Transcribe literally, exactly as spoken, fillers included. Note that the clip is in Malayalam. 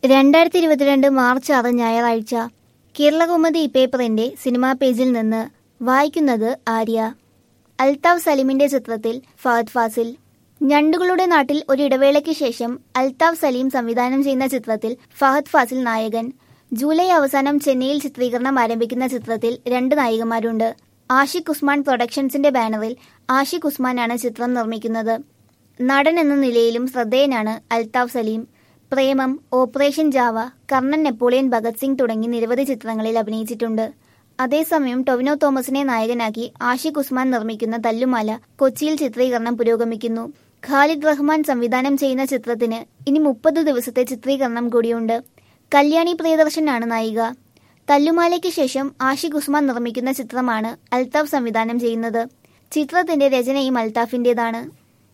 രണ്ടായിരത്തി ഇരുപത്തിരണ്ട് മാർച്ച് ആറ് ഞായറാഴ്ച കേരളകൗമുദി പേപ്പറിന്റെ സിനിമാ പേജിൽ നിന്ന് വായിക്കുന്നത് ആര്യ. അൽത്താഫ് സലീമിന്റെ ചിത്രത്തിൽ ഫഹദ് ഫാസിൽ. ഞണ്ടുകളുടെ നാട്ടിൽ ഒരിടവേളയ്ക്ക് ശേഷം അൽത്താഫ് സലീം സംവിധാനം ചെയ്യുന്ന ചിത്രത്തിൽ ഫഹദ് ഫാസിൽ നായകൻ. ജൂലൈ അവസാനം ചെന്നൈയിൽ ചിത്രീകരണം ആരംഭിക്കുന്ന ചിത്രത്തിൽ രണ്ട് നായികമാരുണ്ട്. ആഷിഖ് ഉസ്മാൻ പ്രൊഡക്ഷൻസിന്റെ ബാനറിൽ ആഷിഖ് ഉസ്മാനാണ് ചിത്രം നിർമ്മിക്കുന്നത്. നടൻ എന്ന നിലയിലും ശ്രദ്ധേയനാണ് അൽത്താഫ് സലീം. പ്രേമം, ഓപ്പറേഷൻ ജാവ, കർണൻ, നെപ്പോളിയൻ ഭഗത് സിംഗ് തുടങ്ങി നിരവധി ചിത്രങ്ങളിൽ അഭിനയിച്ചിട്ടുണ്ട്. അതേസമയം ടൊവിനോ തോമസിനെ നായകനാക്കി ആഷിഖ് ഉസ്മാൻ നിർമ്മിക്കുന്ന തല്ലുമാല കൊച്ചിയിൽ ചിത്രീകരണം പുരോഗമിക്കുന്നു. ഖാലിദ് റഹ്മാൻ സംവിധാനം ചെയ്യുന്ന ചിത്രത്തിന് ഇനി മുപ്പത് ദിവസത്തെ ചിത്രീകരണം കൂടിയുണ്ട്. കല്യാണി പ്രിയദർശനാണ് നായിക. തല്ലുമാലയ്ക്ക് ശേഷം ആഷിഖ് ഉസ്മാൻ നിർമ്മിക്കുന്ന ചിത്രമാണ് അൽത്താഫ് സംവിധാനം ചെയ്യുന്നത്. ചിത്രത്തിന്റെ രചനയും അൽത്താഫിന്റേതാണ്.